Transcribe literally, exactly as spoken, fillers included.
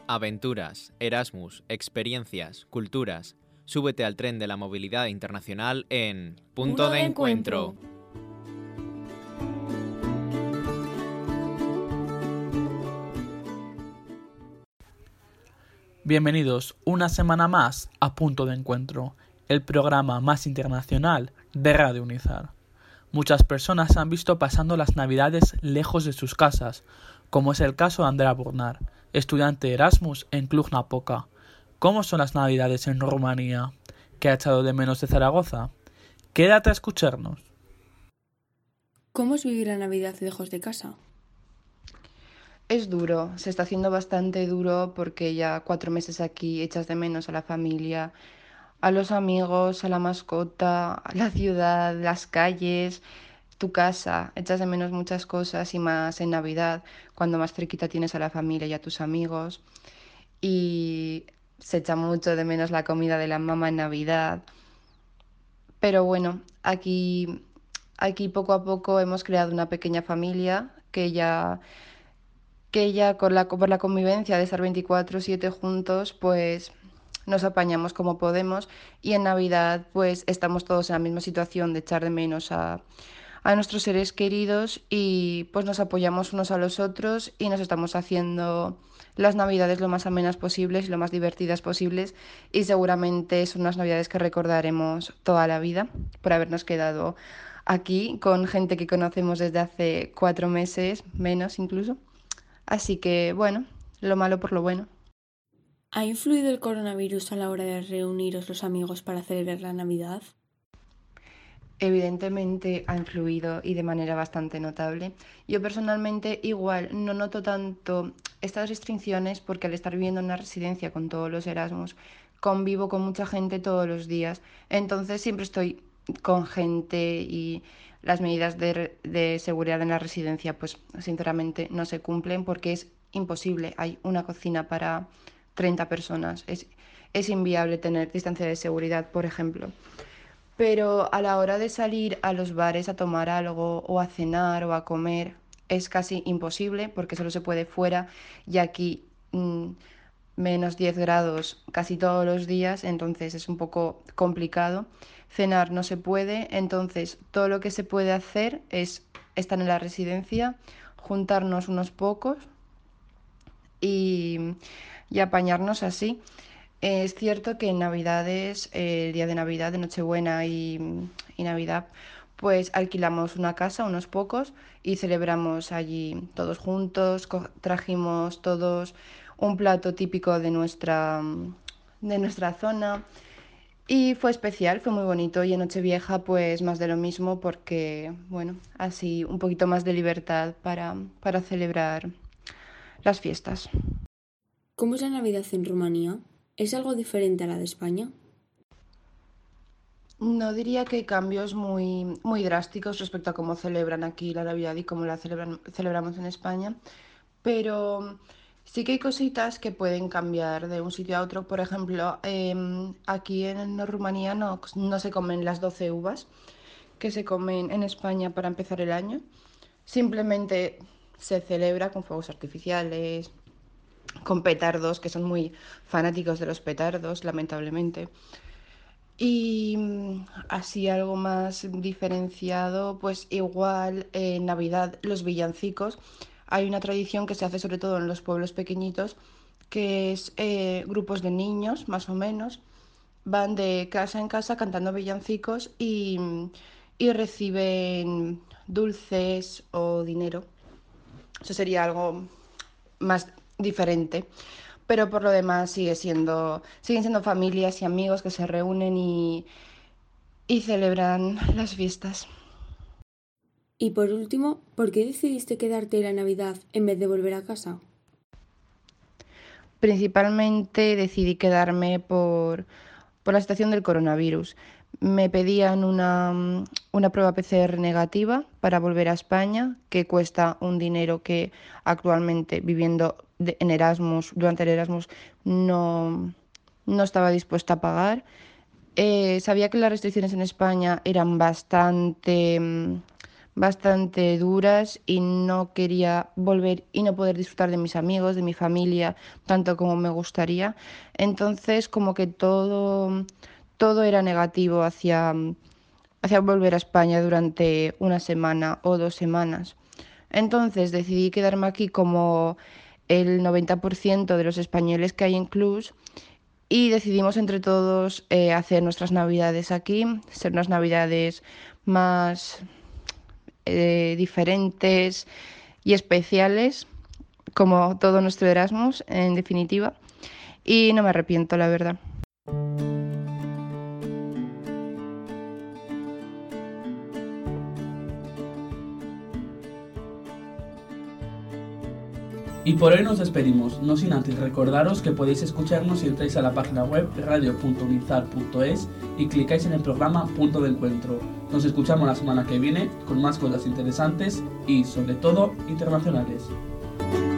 Aventuras, Erasmus, experiencias, culturas. Súbete al tren de la movilidad internacional en Punto, Punto de, de Encuentro. Encuentro. Bienvenidos una semana más a Punto de Encuentro, el programa más internacional de Radio Unizar. Muchas personas han visto pasando las Navidades lejos de sus casas, como es el caso de Andrea Burnar, estudiante de Erasmus en Cluj-Napoca. ¿Cómo son las Navidades en Rumanía? ¿Qué ha echado de menos de Zaragoza? Quédate a escucharnos. ¿Cómo es vivir la Navidad lejos de casa? Es duro, se está haciendo bastante duro porque ya cuatro meses aquí echas de menos a la familia, a los amigos, a la mascota, a la ciudad, las calles, tu casa. Echas de menos muchas cosas y más en Navidad, cuando más cerquita tienes a la familia y a tus amigos. Y se echa mucho de menos la comida de la mamá en Navidad. Pero bueno, aquí, aquí poco a poco hemos creado una pequeña familia que ya que ya con la, por la convivencia de estar veinticuatro siete juntos, pues nos apañamos como podemos y en Navidad pues estamos todos en la misma situación de echar de menos a, a nuestros seres queridos y pues nos apoyamos unos a los otros y nos estamos haciendo las Navidades lo más amenas posibles y lo más divertidas posibles y seguramente son unas Navidades que recordaremos toda la vida por habernos quedado aquí con gente que conocemos desde hace cuatro meses, menos incluso. Así que, bueno, lo malo por lo bueno. ¿Ha influido el coronavirus a la hora de reuniros los amigos para celebrar la Navidad? Evidentemente ha influido y de manera bastante notable. Yo personalmente igual no noto tanto estas restricciones porque al estar viviendo en una residencia con todos los Erasmus, convivo con mucha gente todos los días. Entonces siempre estoy con gente y las medidas de, de seguridad en la residencia pues sinceramente no se cumplen porque es imposible. Hay una cocina para treinta personas. Es, es inviable tener distancia de seguridad, por ejemplo. Pero a la hora de salir a los bares a tomar algo o a cenar o a comer es casi imposible porque solo se puede fuera y aquí mmm, menos diez grados casi todos los días, entonces es un poco complicado. Cenar no se puede, entonces todo lo que se puede hacer es estar en la residencia, juntarnos unos pocos y, y apañarnos así. Es cierto que en Navidades, eh, el día de Navidad, de Nochebuena y, y Navidad, pues alquilamos una casa, unos pocos, y celebramos allí todos juntos, co- trajimos todos un plato típico de nuestra, de nuestra zona. Y fue especial, fue muy bonito. Y en Nochevieja, pues más de lo mismo, porque, bueno, así un poquito más de libertad para, para celebrar las fiestas. ¿Cómo es la Navidad en Rumanía? ¿Es algo diferente a la de España? No diría que hay cambios muy, muy drásticos respecto a cómo celebran aquí la Navidad y cómo la celebran, celebramos en España, pero sí que hay cositas que pueden cambiar de un sitio a otro. Por ejemplo, em, aquí en Rumanía no, no se comen las doce uvas que se comen en España para empezar el año. Simplemente se celebra con fuegos artificiales, con petardos, que son muy fanáticos de los petardos, lamentablemente. Y mm, así algo más diferenciado, pues igual en Navidad los villancicos. Hay una tradición que se hace sobre todo en los pueblos pequeñitos, que es eh, grupos de niños, más o menos, van de casa en casa cantando villancicos y, mm, y reciben dulces o dinero. Eso sería algo más diferente. Pero por lo demás sigue siendo, siguen siendo familias y amigos que se reúnen y, y celebran las fiestas. Y por último, ¿por qué decidiste quedarte la Navidad en vez de volver a casa? Principalmente decidí quedarme por, por la situación del coronavirus. Me pedían una, una prueba P C R negativa para volver a España, que cuesta un dinero que actualmente viviendo de- en Erasmus, durante el Erasmus, no, no estaba dispuesta a pagar. Eh, sabía que las restricciones en España eran bastante, mm, bastante duras y no quería volver y no poder disfrutar de mis amigos, de mi familia, tanto como me gustaría. Entonces, como que todo, todo era negativo hacia, hacia volver a España durante una semana o dos semanas. Entonces decidí quedarme aquí como el noventa por ciento de los españoles que hay en Cluj y decidimos entre todos eh, hacer nuestras navidades aquí, ser unas navidades más eh, diferentes y especiales, como todo nuestro Erasmus, en definitiva. Y no me arrepiento, la verdad. Y por hoy nos despedimos, no sin antes recordaros que podéis escucharnos si entráis a la página web radio punto unizar punto es y clicáis en el programa Punto de Encuentro. Nos escuchamos la semana que viene con más cosas interesantes y, sobre todo, internacionales.